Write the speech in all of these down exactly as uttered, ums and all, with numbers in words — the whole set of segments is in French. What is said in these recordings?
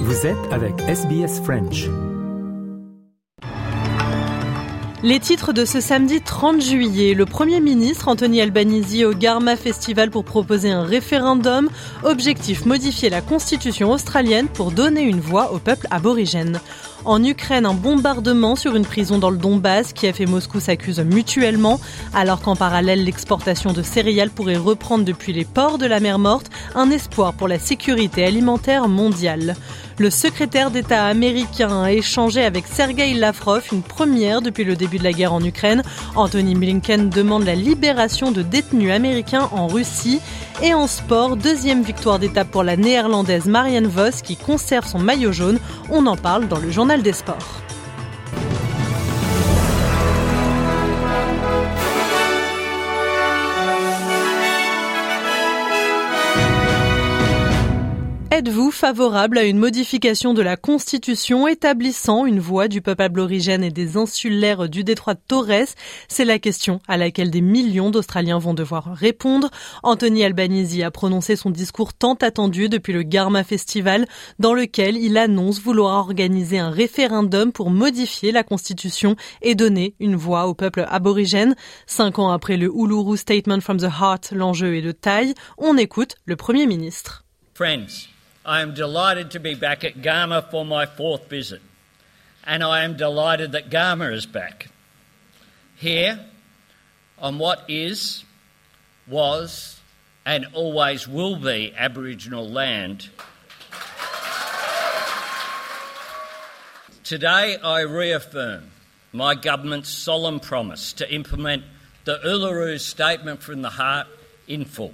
Vous êtes avec S B S French. Les titres de ce samedi trente juillet, le Premier ministre Anthony Albanese au Garma Festival pour proposer un référendum. Objectif, modifier la constitution australienne pour donner une voix au peuple aborigène. En Ukraine, un bombardement sur une prison dans le Donbass. Kiev et Moscou s'accusent mutuellement, alors qu'en parallèle, l'exportation de céréales pourrait reprendre depuis les ports de la mer Morte, un espoir pour la sécurité alimentaire mondiale. Le secrétaire d'État américain a échangé avec Sergueï Lavrov, une première depuis le début de la guerre en Ukraine. Anthony Blinken demande la libération de détenus américains en Russie. Et en sport, deuxième victoire d'étape pour la néerlandaise Marianne Vos qui conserve son maillot jaune. On en parle dans le journal des sports. Êtes-vous favorable à une modification de la Constitution établissant une voix du peuple aborigène et des insulaires du détroit de Torres? C'est la question à laquelle des millions d'Australiens vont devoir répondre. Anthony Albanese a prononcé son discours tant attendu depuis le Garma Festival, dans lequel il annonce vouloir organiser un référendum pour modifier la Constitution et donner une voix au peuple aborigène. Cinq ans après le Uluru Statement from the Heart, l'enjeu est de taille. On écoute le Premier ministre. Friends, I am delighted to be back at Garma for my fourth visit, and I am delighted that Garma is back. Here, on what is, was, and always will be Aboriginal land. Today I reaffirm my government's solemn promise to implement the Uluru Statement from the Heart in full.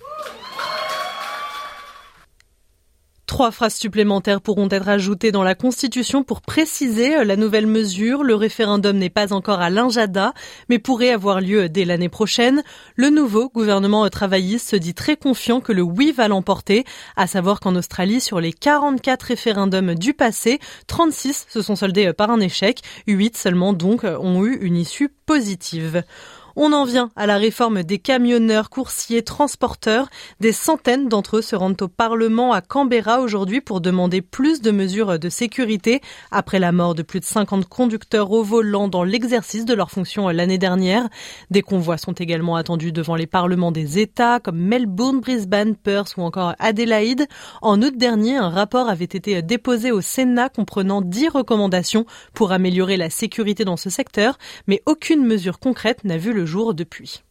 Trois phrases supplémentaires pourront être ajoutées dans la Constitution pour préciser la nouvelle mesure. Le référendum n'est pas encore à l'Injada, mais pourrait avoir lieu dès l'année prochaine. Le nouveau gouvernement travailliste se dit très confiant que le oui va l'emporter, à savoir qu'en Australie, sur les quarante-quatre référendums du passé, trente-six se sont soldés par un échec. huit seulement donc ont eu une issue positive. On en vient à la réforme des camionneurs, coursiers, transporteurs. Des centaines d'entre eux se rendent au Parlement à Canberra aujourd'hui pour demander plus de mesures de sécurité après la mort de plus de cinquante conducteurs au volant dans l'exercice de leurs fonctions l'année dernière. Des convois sont également attendus devant les parlements des États comme Melbourne, Brisbane, Perth ou encore Adélaïde. En août dernier, un rapport avait été déposé au Sénat comprenant dix recommandations pour améliorer la sécurité dans ce secteur, mais aucune mesure concrète n'a vu le jour depuis.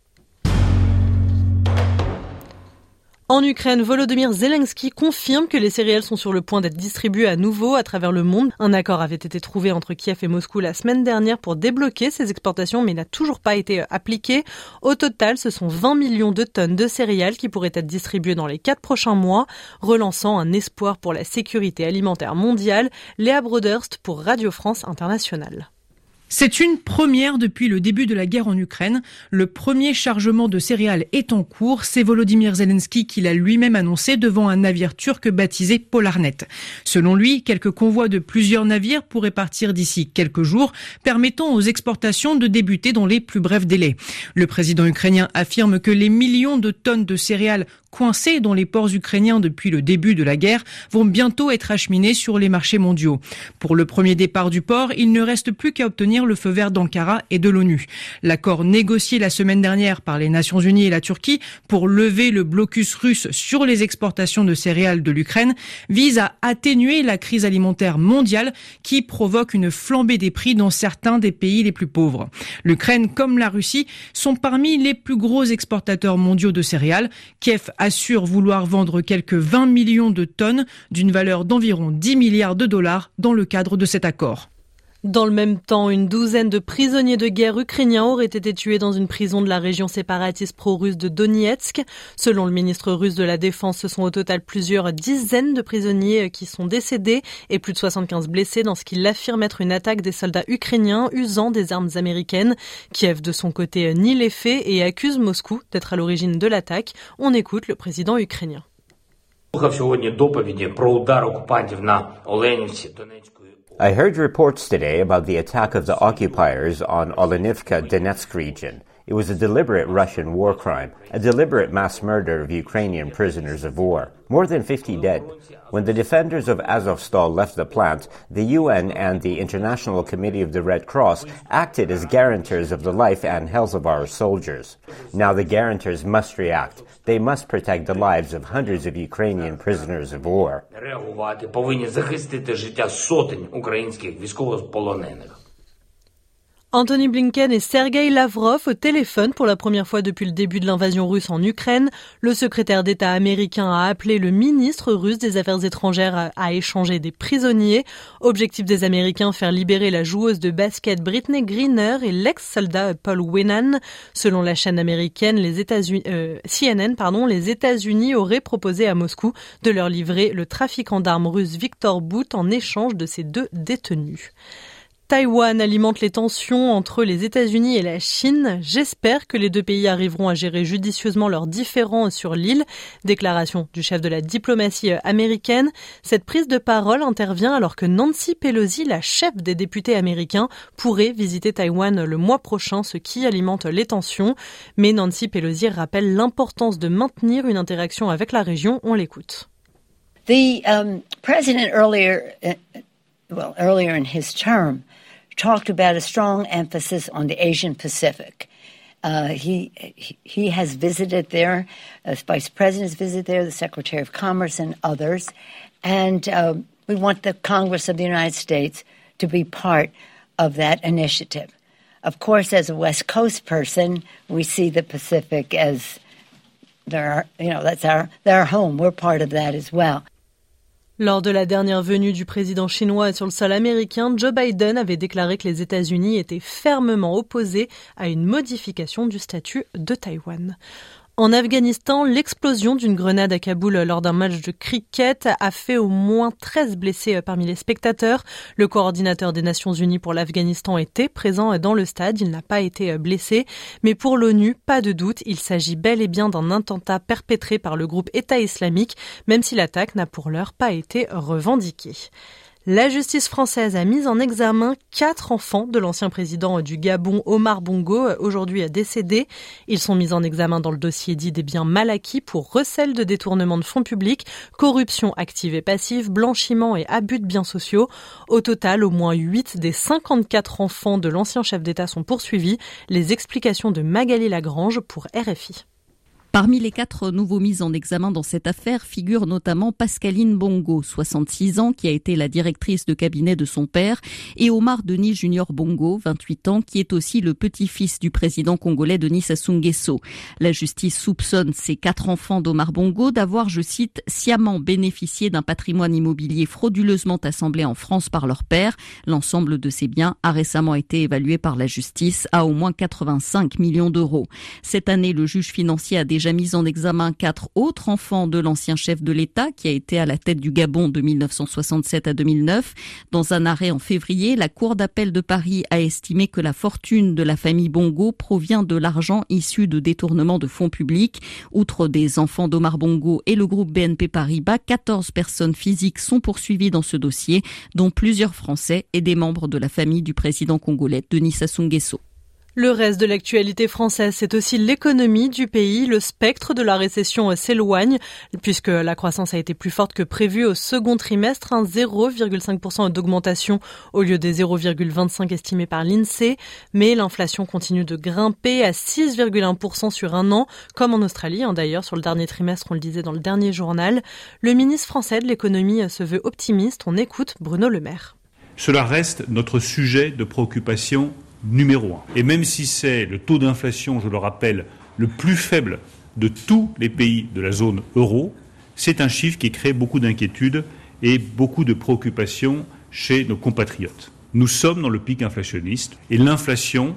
En Ukraine, Volodymyr Zelensky confirme que les céréales sont sur le point d'être distribuées à nouveau à travers le monde. Un accord avait été trouvé entre Kiev et Moscou la semaine dernière pour débloquer ces exportations, mais n'a toujours pas été appliqué. Au total, ce sont vingt millions de tonnes de céréales qui pourraient être distribuées dans les quatre prochains mois, relançant un espoir pour la sécurité alimentaire mondiale. Léa Broderst pour Radio France Internationale. C'est une première depuis le début de la guerre en Ukraine. Le premier chargement de céréales est en cours. C'est Volodymyr Zelensky qui l'a lui-même annoncé devant un navire turc baptisé Polarnet. Selon lui, quelques convois de plusieurs navires pourraient partir d'ici quelques jours, permettant aux exportations de débuter dans les plus brefs délais. Le président ukrainien affirme que les millions de tonnes de céréales coincées dans les ports ukrainiens depuis le début de la guerre vont bientôt être acheminées sur les marchés mondiaux. Pour le premier départ du port, il ne reste plus qu'à obtenir le feu vert d'Ankara et de l'ONU. L'accord négocié la semaine dernière par les Nations Unies et la Turquie pour lever le blocus russe sur les exportations de céréales de l'Ukraine vise à atténuer la crise alimentaire mondiale qui provoque une flambée des prix dans certains des pays les plus pauvres. L'Ukraine comme la Russie sont parmi les plus gros exportateurs mondiaux de céréales. Kiev assure vouloir vendre quelques vingt millions de tonnes d'une valeur d'environ dix milliards de dollars dans le cadre de cet accord. Dans le même temps, une douzaine de prisonniers de guerre ukrainiens auraient été tués dans une prison de la région séparatiste pro-russe de Donetsk. Selon le ministre russe de la Défense, ce sont au total plusieurs dizaines de prisonniers qui sont décédés et plus de soixante-quinze blessés dans ce qu'il affirme être une attaque des soldats ukrainiens usant des armes américaines. Kiev, de son côté, nie les faits et accuse Moscou d'être à l'origine de l'attaque. On écoute le président ukrainien. I heard reports today about the attack of the occupiers on Olenivka Donetsk region. It was a deliberate Russian war crime, a deliberate mass murder of Ukrainian prisoners of war. More than fifty dead. When the defenders of Azovstal left the plant, the U N and the International Committee of the Red Cross acted as guarantors of the life and health of our soldiers. Now the guarantors must react. They must protect the lives of hundreds of Ukrainian prisoners of war. Реагувати повинні захистити життя сотень українських військовополонених. Anthony Blinken et Sergei Lavrov au téléphone pour la première fois depuis le début de l'invasion russe en Ukraine. Le secrétaire d'État américain a appelé le ministre russe des Affaires étrangères à, à échanger des prisonniers. Objectif des Américains, faire libérer la joueuse de basket Brittney Griner et l'ex-soldat Paul Whelan. Selon la chaîne américaine, les États-Unis, euh, C N N, pardon, les États-Unis auraient proposé à Moscou de leur livrer le trafiquant d'armes russe Victor Bout en échange de ces deux détenus. Taïwan alimente les tensions entre les États-Unis et la Chine. J'espère que les deux pays arriveront à gérer judicieusement leurs différends sur l'île. Déclaration du chef de la diplomatie américaine. Cette prise de parole intervient alors que Nancy Pelosi, la chef des députés américains, pourrait visiter Taïwan le mois prochain, ce qui alimente les tensions. Mais Nancy Pelosi rappelle l'importance de maintenir une interaction avec la région. On l'écoute. The um, president earlier, uh, well, earlier in his term, talked about a strong emphasis on the Asian Pacific. Uh, he he has visited there, the Vice President's visited there, the Secretary of Commerce and others, and uh, we want the Congress of the United States to be part of that initiative. Of course, as a West Coast person, we see the Pacific as their, you know, that's our their home. We're part of that as well. Lors de la dernière venue du président chinois sur le sol américain, Joe Biden avait déclaré que les États-Unis étaient fermement opposés à une modification du statut de Taïwan. En Afghanistan, l'explosion d'une grenade à Kaboul lors d'un match de cricket a fait au moins treize blessés parmi les spectateurs. Le coordinateur des Nations Unies pour l'Afghanistan était présent dans le stade. Il n'a pas été blessé. Mais pour l'ONU, pas de doute, il s'agit bel et bien d'un attentat perpétré par le groupe État islamique, même si l'attaque n'a pour l'heure pas été revendiquée. La justice française a mis en examen quatre enfants de l'ancien président du Gabon, Omar Bongo, aujourd'hui décédé. Ils sont mis en examen dans le dossier dit des biens mal acquis pour recel de détournement de fonds publics, corruption active et passive, blanchiment et abus de biens sociaux. Au total, au moins huit des cinquante-quatre enfants de l'ancien chef d'État sont poursuivis. Les explications de Magali Lagrange pour R F I. Parmi les quatre nouveaux mis en examen dans cette affaire figure notamment Pascaline Bongo, soixante-six ans, qui a été la directrice de cabinet de son père, et Omar Denis Junior Bongo, vingt-huit ans, qui est aussi le petit-fils du président congolais Denis Sassou Nguesso. La justice soupçonne ces quatre enfants d'Omar Bongo d'avoir, je cite, sciemment bénéficié d'un patrimoine immobilier frauduleusement assemblé en France par leur père. L'ensemble de ces biens a récemment été évalué par la justice à au moins quatre-vingt-cinq millions d'euros. Cette année, le juge financier a déjà déjà mis en examen quatre autres enfants de l'ancien chef de l'État qui a été à la tête du Gabon de mille neuf cent soixante-sept à deux mille neuf. Dans un arrêt en février, la Cour d'appel de Paris a estimé que la fortune de la famille Bongo provient de l'argent issu de détournement de fonds publics. Outre des enfants d'Omar Bongo et le groupe B N P Paribas, quatorze personnes physiques sont poursuivies dans ce dossier, dont plusieurs Français et des membres de la famille du président congolais Denis Sassou Nguesso. Le reste de l'actualité française, c'est aussi l'économie du pays. Le spectre de la récession s'éloigne puisque la croissance a été plus forte que prévu au second trimestre, un zéro virgule cinq pour cent d'augmentation au lieu des zéro virgule vingt-cinq estimés par l'INSEE. Mais l'inflation continue de grimper à six virgule un pour cent sur un an, comme en Australie. D'ailleurs, sur le dernier trimestre, on le disait dans le dernier journal. Le ministre français de l'économie se veut optimiste. On écoute Bruno Le Maire. Cela reste notre sujet de préoccupation numéro un. Et même si c'est le taux d'inflation, je le rappelle, le plus faible de tous les pays de la zone euro, c'est un chiffre qui crée beaucoup d'inquiétudes et beaucoup de préoccupations chez nos compatriotes. Nous sommes dans le pic inflationniste et l'inflation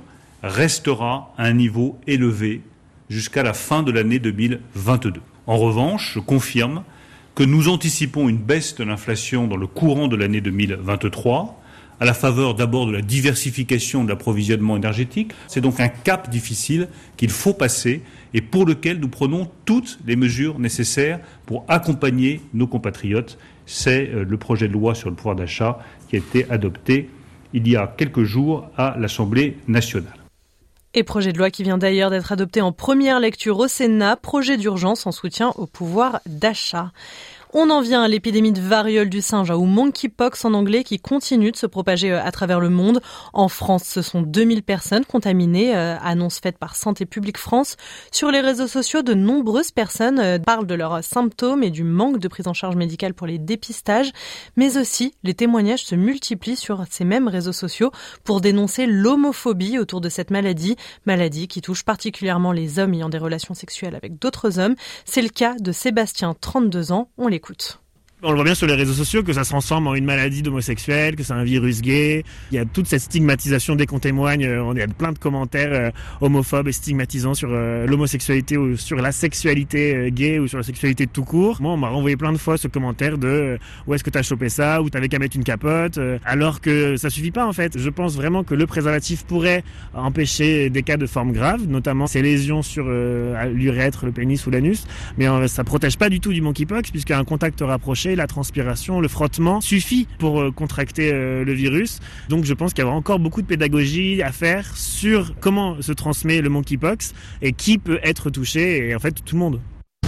restera à un niveau élevé jusqu'à la fin de l'année deux mille vingt-deux. En revanche, je confirme que nous anticipons une baisse de l'inflation dans le courant de l'année deux mille vingt-trois, à la faveur d'abord de la diversification de l'approvisionnement énergétique. C'est donc un cap difficile qu'il faut passer et pour lequel nous prenons toutes les mesures nécessaires pour accompagner nos compatriotes. C'est le projet de loi sur le pouvoir d'achat qui a été adopté il y a quelques jours à l'Assemblée nationale. Et projet de loi qui vient d'ailleurs d'être adopté en première lecture au Sénat, projet d'urgence en soutien au pouvoir d'achat. On en vient à l'épidémie de variole du singe, ou monkeypox en anglais, qui continue de se propager à travers le monde. En France, ce sont deux mille personnes contaminées, euh, annonce faite par Santé publique France. Sur les réseaux sociaux, de nombreuses personnes euh, parlent de leurs symptômes et du manque de prise en charge médicale pour les dépistages. Mais aussi, les témoignages se multiplient sur ces mêmes réseaux sociaux pour dénoncer l'homophobie autour de cette maladie. Maladie qui touche particulièrement les hommes ayant des relations sexuelles avec d'autres hommes. C'est le cas de Sébastien, trente-deux ans. On l'écoute. On le voit bien sur les réseaux sociaux que ça se transforme en une maladie d'homosexuels, que c'est un virus gay. Il y a toute cette stigmatisation dès qu'on témoigne. Il y a plein de commentaires euh, homophobes et stigmatisants sur euh, l'homosexualité ou sur la sexualité euh, gay ou sur la sexualité tout court. Moi, on m'a renvoyé plein de fois ce commentaire de euh, où est-ce que t'as chopé ça, ou t'avais qu'à mettre une capote, euh, alors que ça suffit pas en fait. Je pense vraiment que le préservatif pourrait empêcher des cas de forme grave, notamment ces lésions sur euh, l'urètre, le pénis ou l'anus, mais euh, ça protège pas du tout du monkeypox puisqu'un contact rapproché, la transpiration, le frottement suffit pour euh, contracter euh, le virus. Donc je pense qu'il y aura encore beaucoup de pédagogie à faire sur comment se transmet le monkeypox et qui peut être touché, et en fait tout le monde.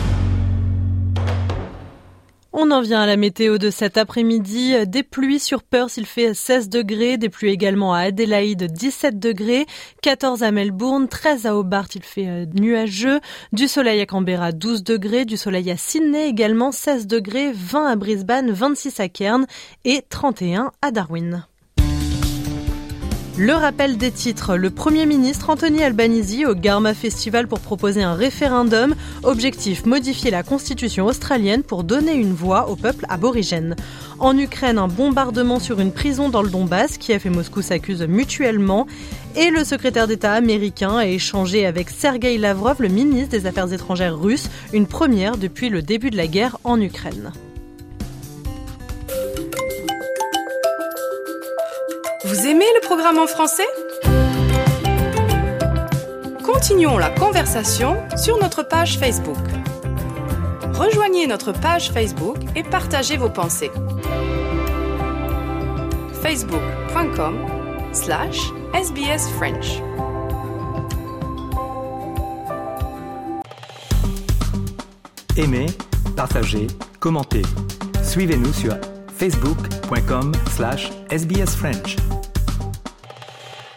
On en vient à la météo de cet après-midi. Des pluies sur Perth, il fait seize degrés. Des pluies également à Adélaïde, dix-sept degrés. quatorze à Melbourne, treize à Hobart, il fait nuageux. Du soleil à Canberra, douze degrés. Du soleil à Sydney également, seize degrés. vingt à Brisbane, vingt-six à Cairns et trente et un à Darwin. Le rappel des titres. Le Premier ministre Anthony Albanese au Garma Festival pour proposer un référendum. Objectif, modifier la constitution australienne pour donner une voix au peuple aborigène. En Ukraine, un bombardement sur une prison dans le Donbass. Kiev et Moscou s'accusent mutuellement. Et le secrétaire d'État américain a échangé avec Sergueï Lavrov, le ministre des Affaires étrangères russe, une première depuis le début de la guerre en Ukraine. Vous aimez le programme en français ? Continuons la conversation sur notre page Facebook. Rejoignez notre page Facebook et partagez vos pensées. facebook.com slash sbsfrench. Aimez, partagez, commentez. Suivez-nous sur facebook.com slash sbsfrench.